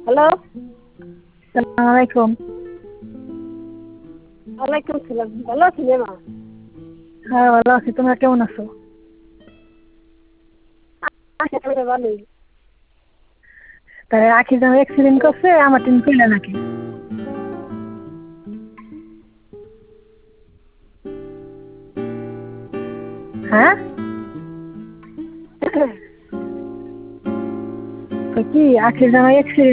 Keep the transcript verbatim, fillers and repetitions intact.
Hello. সালাম আলাইকুম। ওয়ালাইকুম সালাম। ভালো আছেন মা? হ্যাঁ ভালো আছি, তোমরা কেমন আছো? আচ্ছা তাহলে ভালোই। তাই আখি যেন অ্যাক্সিডেন্ট করছে, আমার টিন কইলা নাকি? হ্যাঁ তো কি আখি যেন অ্যাক্সিডেন্ট